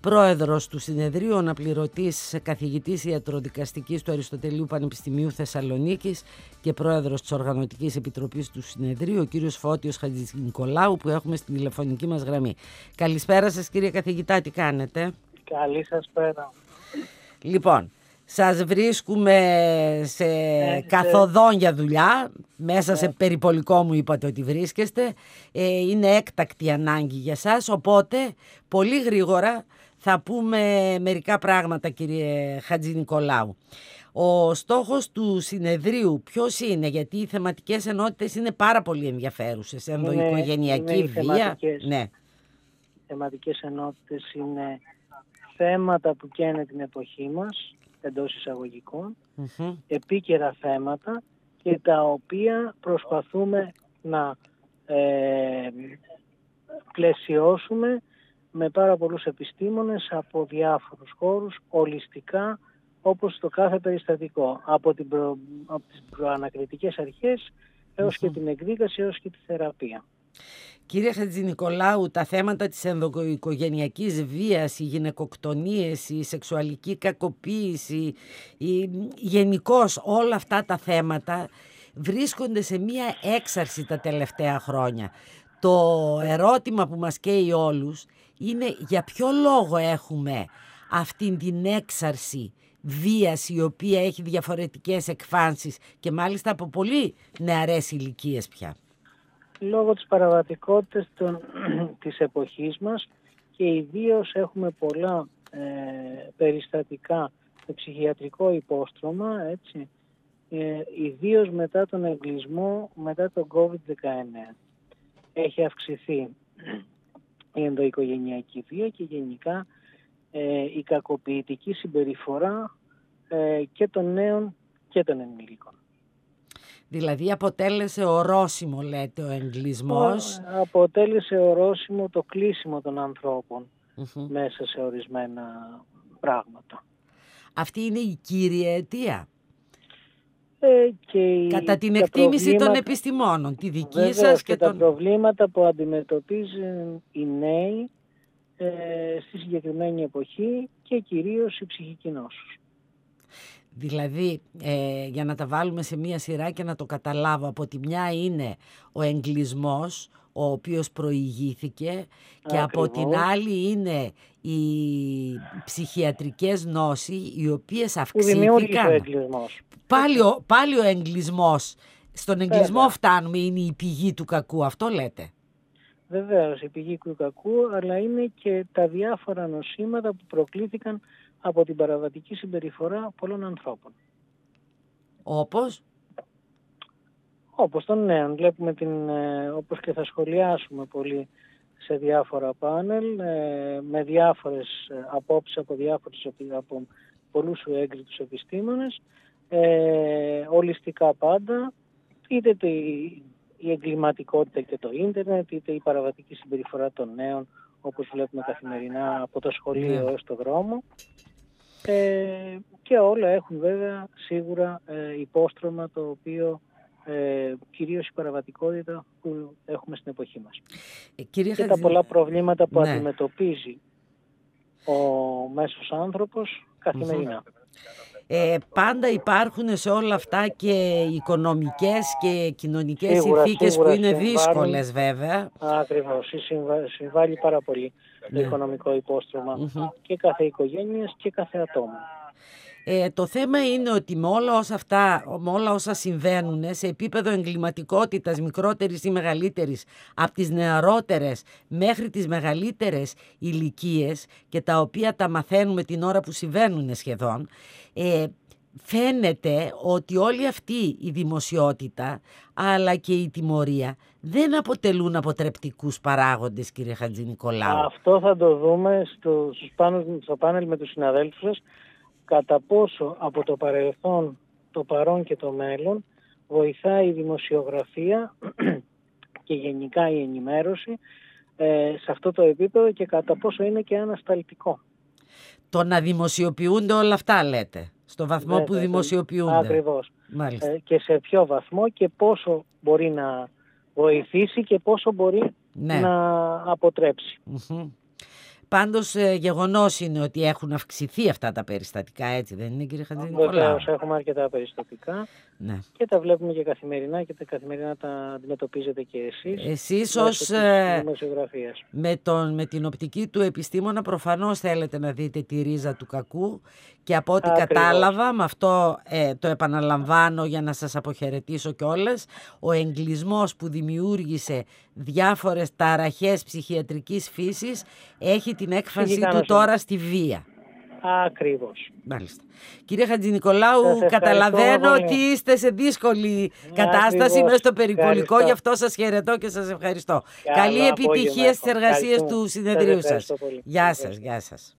πρόεδρος του συνεδρίου, αναπληρωτής καθηγητής ιατροδικαστικής του Αριστοτελείου Πανεπιστημίου Θεσσαλονίκης και πρόεδρος της Οργανωτικής Επιτροπής του συνεδρίου, ο κύριος Φώτιος Χατζηνικολάου, που έχουμε στην τηλεφωνική μας γραμμή. Καλησπέρα σας, κύριε καθηγητά, τι κάνετε? Καλή σας πέρα. Λοιπόν, σας βρίσκουμε σε καθοδόν για δουλειά, μέσα σε περιπολικό μου είπατε ότι βρίσκεστε, είναι έκτακτη ανάγκη για σας, οπότε πολύ γρήγορα θα πούμε μερικά πράγματα, κύριε Χατζηνικολάου. Ο στόχος του συνεδρίου ποιος είναι? Γιατί οι θεματικές ενότητες είναι πάρα πολύ ενδιαφέρουσες. Ενδοοικογενειακή βία. Ναι. Οι θεματικές ενότητες είναι θέματα που καίνε την εποχή μας, εντός εισαγωγικών, επίκαιρα θέματα και τα οποία προσπαθούμε να πλαισιώσουμε με πάρα πολλούς επιστήμονες από διάφορους χώρους, ολιστικά, όπως το κάθε περιστατικό, από τις προανακριτικές αρχές έως και την εκδίκαση, έως και τη θεραπεία. Κύριε Χατζηνικολάου, τα θέματα της ενδοοικογενειακής βίας, οι γυναικοκτονίες, η σεξουαλική κακοποίηση, γενικώς όλα αυτά τα θέματα βρίσκονται σε μία έξαρση τα τελευταία χρόνια. Το ερώτημα που μας καίει όλους είναι για ποιο λόγο έχουμε αυτήν την έξαρση βίας η οποία έχει διαφορετικές εκφάνσεις και μάλιστα από πολύ νεαρές ηλικίες πια. Λόγω της παραβατικότητας της εποχής μας και ιδίως έχουμε πολλά περιστατικά με ψυχιατρικό υπόστρωμα, έτσι, ιδίως μετά τον εγκλισμό, μετά τον COVID-19. Έχει αυξηθεί η ενδοοικογενειακή βία και γενικά η κακοποιητική συμπεριφορά και των νέων και των ενηλίκων. Δηλαδή αποτέλεσε ορόσημο, λέτε, ο εγκλισμός. Αποτέλεσε ορόσημο το κλείσιμο των ανθρώπων μέσα σε ορισμένα πράγματα. Αυτή είναι η κύρια αιτία. Κατά την εκτίμηση των επιστημόνων, τη δική βεβαίως, σας και τα προβλήματα που αντιμετωπίζουν οι νέοι στη συγκεκριμένη εποχή και κυρίως η ψυχική νόσος. Δηλαδή, για να τα βάλουμε σε μία σειρά και να το καταλάβω, από τη μια είναι ο εγκλισμός, ο οποίος προηγήθηκε, και από την άλλη είναι οι ψυχιατρικές νόσοι, οι οποίες αυξήθηκαν. Που δημιούργησε ο εγκλισμός. Πάλι ο εγκλισμός. Στον εγκλισμό φτάνουμε, είναι η πηγή του κακού, αυτό λέτε? Βεβαίως, η πηγή του κακού, αλλά είναι και τα διάφορα νοσήματα που προκλήθηκαν από την παραβατική συμπεριφορά πολλών ανθρώπων. Όπως? Όπως των νέων. Βλέπουμε όπως και θα σχολιάσουμε πολύ σε διάφορα πάνελ, με διάφορες απόψεις από πολλούς έγκριτους επιστήμονες, ολιστικά πάντα, είτε η εγκληματικότητα και το ίντερνετ, είτε η παραβατική συμπεριφορά των νέων, όπως βλέπουμε καθημερινά από το σχολείο έως το δρόμο. Και όλα έχουν βέβαια σίγουρα υπόστρωμα το οποίο κυρίως η παραβατικότητα που έχουμε στην εποχή μας. Και τα πολλά προβλήματα που αντιμετωπίζει ο μέσος άνθρωπος καθημερινά. Πάντα υπάρχουν σε όλα αυτά και οικονομικές και κοινωνικές συνθήκες που είναι δύσκολες, βέβαια. Ακριβώς, συμβάλλει πάρα πολύ το οικονομικό υπόστρωμα και κάθε οικογένειας και κάθε ατόμου. Το θέμα είναι ότι με όλα όσα συμβαίνουν σε επίπεδο εγκληματικότητας μικρότερης ή μεγαλύτερης, από τις νεαρότερες μέχρι τις μεγαλύτερες ηλικίες, και τα οποία τα μαθαίνουμε την ώρα που συμβαίνουν σχεδόν, φαίνεται ότι όλη αυτή η δημοσιότητα αλλά και η τιμωρία δεν αποτελούν αποτρεπτικούς παράγοντες, κύριε Χατζηνικολάου. Αυτό θα το δούμε στο πάνελ με τους συναδέλφους σας, κατά πόσο από το παρελθόν, το παρόν και το μέλλον βοηθάει η δημοσιογραφία και γενικά η ενημέρωση σε αυτό το επίπεδο και κατά πόσο είναι και ανασταλτικό. Το να δημοσιοποιούνται όλα αυτά, λέτε, στο βαθμό που δημοσιοποιούνται. Ακριβώς. Και σε ποιο βαθμό και πόσο μπορεί να βοηθήσει και πόσο μπορεί να αποτρέψει. Πάντως γεγονός είναι ότι έχουν αυξηθεί αυτά τα περιστατικά, έτσι δεν είναι, κύριε Χατζηνικολάου? Βεβαίως, έχουμε αρκετά περιστατικά, Ναι. και τα βλέπουμε και καθημερινά, και τα καθημερινά τα αντιμετωπίζετε και εσείς. Εσείς ως δημοσιογραφίας. με την οπτική του επιστήμονα προφανώς θέλετε να δείτε τη ρίζα του κακού, και από ό,τι κατάλαβα, με αυτό το επαναλαμβάνω για να σας αποχαιρετήσω κιόλας, ο εγκλισμός που δημιούργησε διάφορες ταραχές ψυχιατρικής φύσης έχει την έκφανσή του τώρα στη βία. Ακριβώς. Μάλιστα. Κύριε Χατζηνικολάου, καταλαβαίνω ότι είστε σε δύσκολη κατάσταση μέσα στο περιπολικό, γι' αυτό σας χαιρετώ και σας ευχαριστώ. Καλή επιτυχία στις εργασίες του συνεδρίου σας. Πολύ. Γεια σας, γεια σας.